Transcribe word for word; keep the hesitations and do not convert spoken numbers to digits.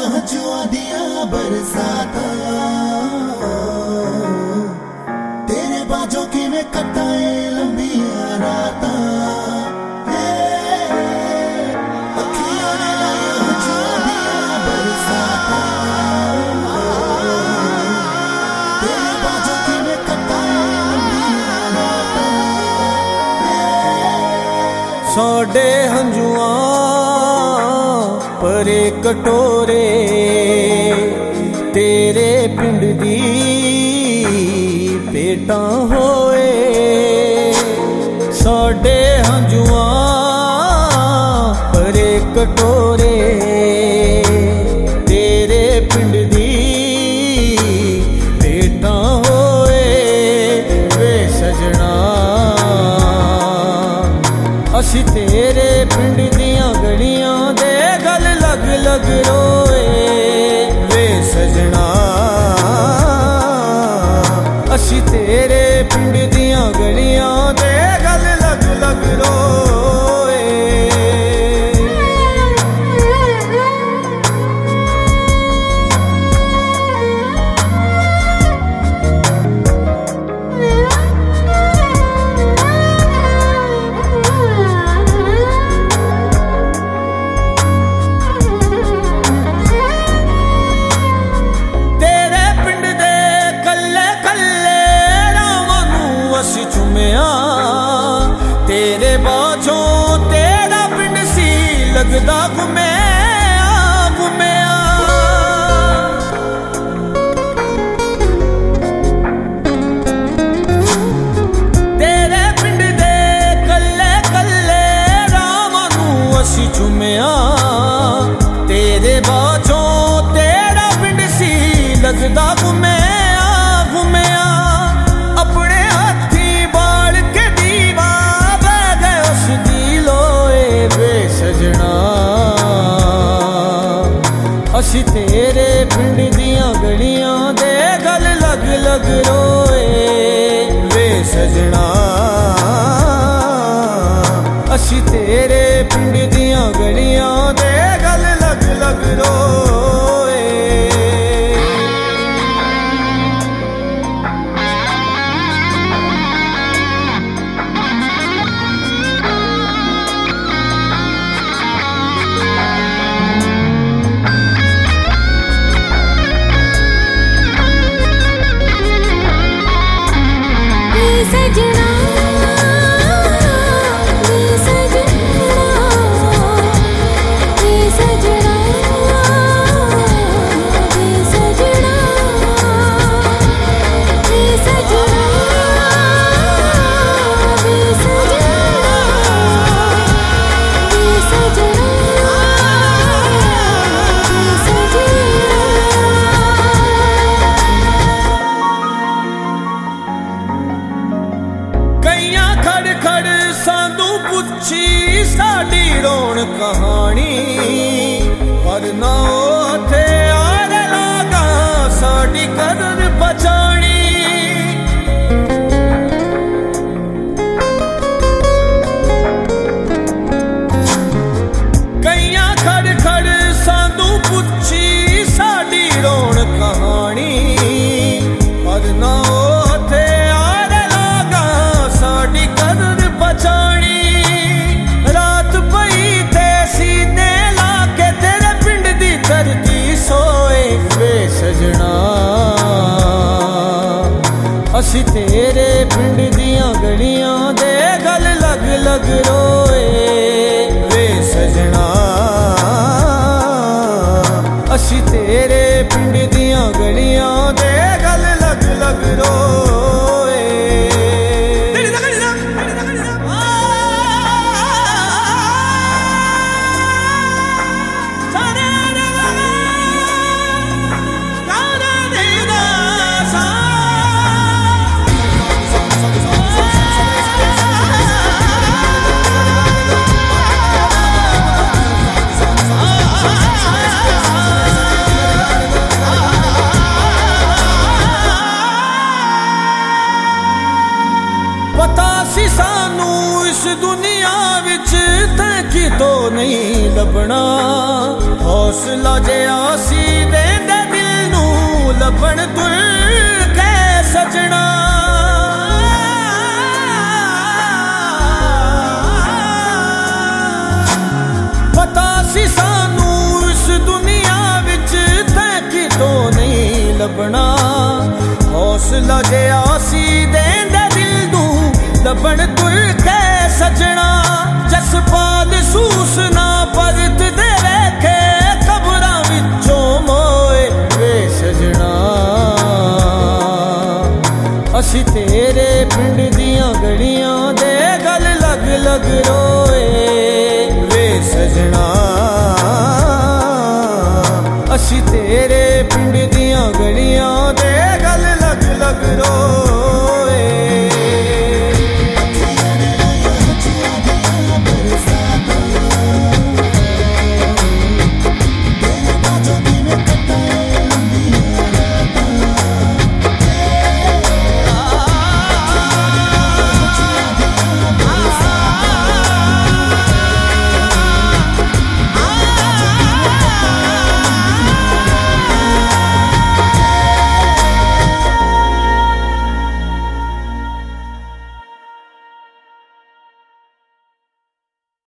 हंजुआ दिया बरसाता तेरे बाजों की में कटाए लंबिया राता अखियों ने लाया हंजुआ दिया बरसाता तेरे बाजों की में कटाए लंबिया राता साडे हंजुआ परे कटोरे तेरे पिंड दी पेटा होए साडे हंजुआ परे कटोरे तेरे पिंड दी पेटा होए वे सजना असी तेरे पिंड दियां गलियां दे गल लग लग रोए वे सजना असी तेरे पिंड दियां गलियां दे गल लग लग रोए तेरे बाझों तेरा पिंड सी लगदा घुमया घुमया तेरे पिंड दे कल्ले कल्ले रावां नूं असी चुमया तेरे बाझों तेरा पिंड सी लगदा घुमया घुमया अपने हाथी बाल के दीवा सजना असी तेरे पिंड दियां गलियां दे गल लग लग रोए वे सजना असी तेरे पिंड दियां गलियां दे गल लग लग रोए सजना साडी रोण कहानी पर ना ओथे आर लागा साडी कदर बचानी कईयां खड़ खड़ सानू पुछी साडी रोण कहानी पर ना ओथे आर लागा साडी कदर बचानी सजना असी तेरे पिंड दियां गलियां दे गल लग लग रोए वे सजना असी तेरे पिंड दियां गलियां दे गल लग लग रोए ਹੌਸਲਾ ਜਿਹਾ ਸੀ ਦੇਂਦੇ ਦਿਲ ਨੂੰ ਲੱਭਣ ਤੁਰ ਕੇ ਸਜਣਾ ਪਤਾ ਸੀ ਸਾਨੂੰ ਇਸ ਦੁਨੀਆ ਵਿੱਚ ਤੈਂ ਕਿਤੋਂ ਨਹੀਂ ਲੱਭਣਾ ਹੌਸਲਾ ਜਿਹਾ ਸੀ ਦੇਂਦੇ ਦਿਲ ਨੂੰ ਲੱਭਣ ਤੁਰ ਕੇ ਸਜਣਾ ਜਸਪਾ